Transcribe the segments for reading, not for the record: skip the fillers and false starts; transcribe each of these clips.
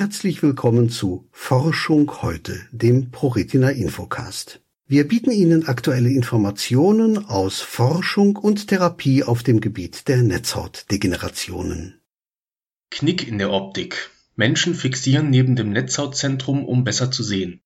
herzlich willkommen zu Forschung heute, dem ProRetina Infocast. Wir bieten Ihnen aktuelle Informationen aus Forschung und Therapie auf dem Gebiet der Netzhautdegenerationen. Knick in der Optik. Menschen fixieren neben dem Netzhautzentrum, um besser zu sehen.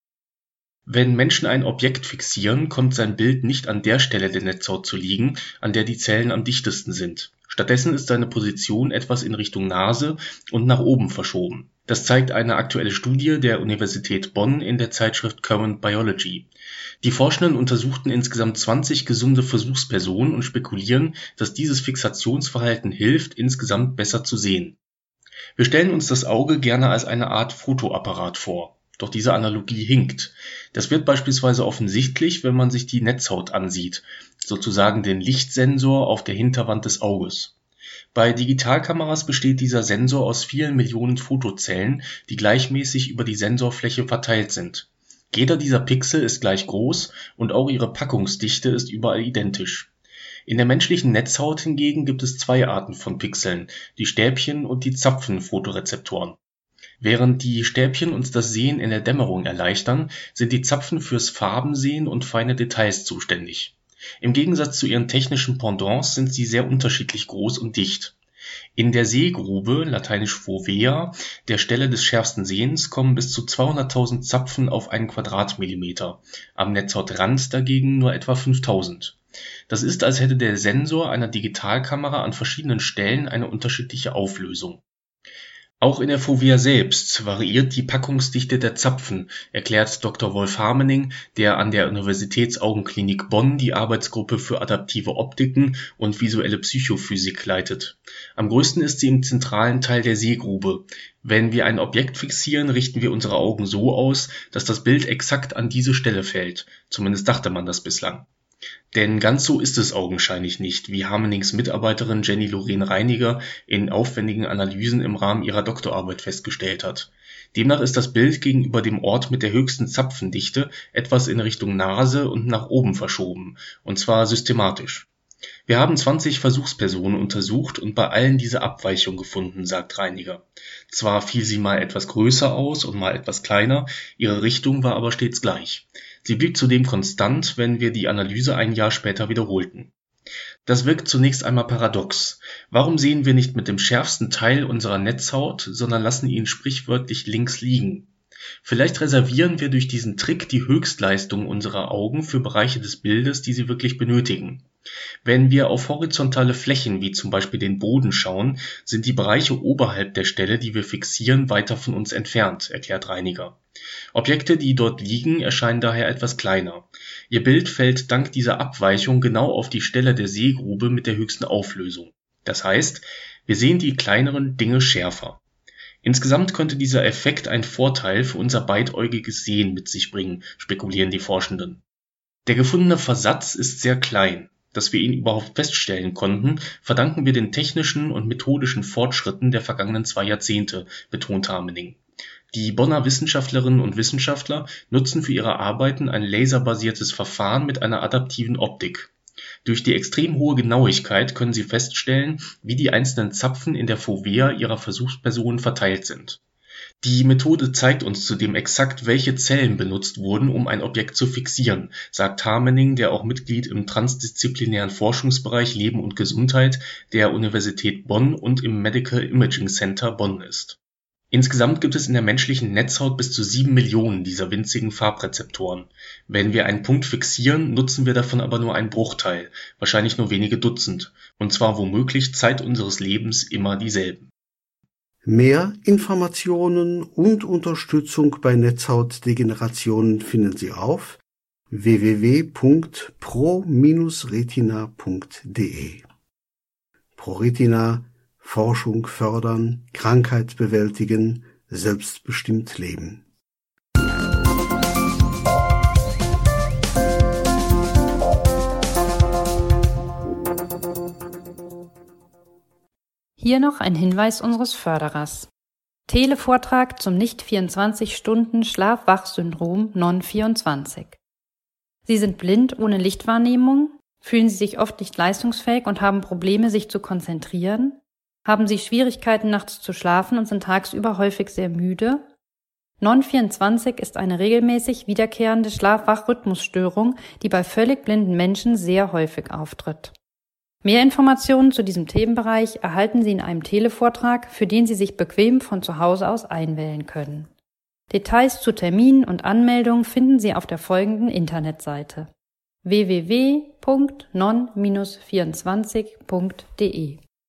Wenn Menschen ein Objekt fixieren, kommt sein Bild nicht an der Stelle der Netzhaut zu liegen, an der die Zellen am dichtesten sind. Stattdessen ist seine Position etwas in Richtung Nase und nach oben verschoben. Das zeigt eine aktuelle Studie der Universität Bonn in der Zeitschrift Current Biology. Die Forschenden untersuchten insgesamt 20 gesunde Versuchspersonen und spekulieren, dass dieses Fixationsverhalten hilft, insgesamt besser zu sehen. Wir stellen uns das Auge gerne als eine Art Fotoapparat vor. Doch diese Analogie hinkt. Das wird beispielsweise offensichtlich, wenn man sich die Netzhaut ansieht, sozusagen den Lichtsensor auf der Hinterwand des Auges. Bei Digitalkameras besteht dieser Sensor aus vielen Millionen Fotozellen, die gleichmäßig über die Sensorfläche verteilt sind. Jeder dieser Pixel ist gleich groß und auch ihre Packungsdichte ist überall identisch. In der menschlichen Netzhaut hingegen gibt es zwei Arten von Pixeln, die Stäbchen- und die Zapfenfotorezeptoren. Während die Stäbchen uns das Sehen in der Dämmerung erleichtern, sind die Zapfen fürs Farbensehen und feine Details zuständig. Im Gegensatz zu ihren technischen Pendants sind sie sehr unterschiedlich groß und dicht. In der Sehgrube, lateinisch Fovea, der Stelle des schärfsten Sehens, kommen bis zu 200.000 Zapfen auf einen Quadratmillimeter, am Netzhautrand dagegen nur etwa 5.000. Das ist, als hätte der Sensor einer Digitalkamera an verschiedenen Stellen eine unterschiedliche Auflösung. Auch in der Fovea selbst variiert die Packungsdichte der Zapfen, erklärt Dr. Wolf Hamening, der an der Universitätsaugenklinik Bonn die Arbeitsgruppe für adaptive Optiken und visuelle Psychophysik leitet. Am größten ist sie im zentralen Teil der Sehgrube. Wenn wir ein Objekt fixieren, richten wir unsere Augen so aus, dass das Bild exakt an diese Stelle fällt. Zumindest dachte man das bislang. Denn ganz so ist es augenscheinlich nicht, wie Hamenings Mitarbeiterin Jenny-Lorraine Reiniger in aufwendigen Analysen im Rahmen ihrer Doktorarbeit festgestellt hat. Demnach ist das Bild gegenüber dem Ort mit der höchsten Zapfendichte etwas in Richtung Nase und nach oben verschoben, und zwar systematisch. Wir haben 20 Versuchspersonen untersucht und bei allen diese Abweichung gefunden, sagt Reiniger. Zwar fiel sie mal etwas größer aus und mal etwas kleiner, ihre Richtung war aber stets gleich. Sie blieb zudem konstant, wenn wir die Analyse ein Jahr später wiederholten. Das wirkt zunächst einmal paradox. Warum sehen wir nicht mit dem schärfsten Teil unserer Netzhaut, sondern lassen ihn sprichwörtlich links liegen? Vielleicht reservieren wir durch diesen Trick die Höchstleistung unserer Augen für Bereiche des Bildes, die sie wirklich benötigen. Wenn wir auf horizontale Flächen wie zum Beispiel den Boden schauen, sind die Bereiche oberhalb der Stelle, die wir fixieren, weiter von uns entfernt, erklärt Reiniger. Objekte, die dort liegen, erscheinen daher etwas kleiner. Ihr Bild fällt dank dieser Abweichung genau auf die Stelle der Sehgrube mit der höchsten Auflösung. Das heißt, wir sehen die kleineren Dinge schärfer. Insgesamt könnte dieser Effekt einen Vorteil für unser beidäugiges Sehen mit sich bringen, spekulieren die Forschenden. Der gefundene Versatz ist sehr klein. Dass wir ihn überhaupt feststellen konnten, verdanken wir den technischen und methodischen Fortschritten der vergangenen 2 Jahrzehnte, betont Hamening. Die Bonner Wissenschaftlerinnen und Wissenschaftler nutzen für ihre Arbeiten ein laserbasiertes Verfahren mit einer adaptiven Optik. Durch die extrem hohe Genauigkeit können sie feststellen, wie die einzelnen Zapfen in der Fovea ihrer Versuchspersonen verteilt sind. Die Methode zeigt uns zudem exakt, welche Zellen benutzt wurden, um ein Objekt zu fixieren, sagt Hamening, der auch Mitglied im transdisziplinären Forschungsbereich Leben und Gesundheit der Universität Bonn und im Medical Imaging Center Bonn ist. Insgesamt gibt es in der menschlichen Netzhaut bis zu 7 Millionen dieser winzigen Farbrezeptoren. Wenn wir einen Punkt fixieren, nutzen wir davon aber nur einen Bruchteil, wahrscheinlich nur wenige Dutzend, und zwar womöglich Zeit unseres Lebens immer dieselben. Mehr Informationen und Unterstützung bei Netzhautdegenerationen finden Sie auf www.pro-retina.de. ProRetina – Forschung fördern, Krankheit bewältigen, selbstbestimmt leben. Hier noch ein Hinweis unseres Förderers. Televortrag zum Nicht-24-Stunden-Schlaf-Wach-Syndrom Non-24. Sie sind blind ohne Lichtwahrnehmung, fühlen Sie sich oft nicht leistungsfähig und haben Probleme, sich zu konzentrieren, haben Sie Schwierigkeiten nachts zu schlafen und sind tagsüber häufig sehr müde, Non-24 ist eine regelmäßig wiederkehrende Schlaf-Wach-Rhythmusstörung, die bei völlig blinden Menschen sehr häufig auftritt. Mehr Informationen zu diesem Themenbereich erhalten Sie in einem Televortrag, für den Sie sich bequem von zu Hause aus einwählen können. Details zu Terminen und Anmeldungen finden Sie auf der folgenden Internetseite: www.non-24.de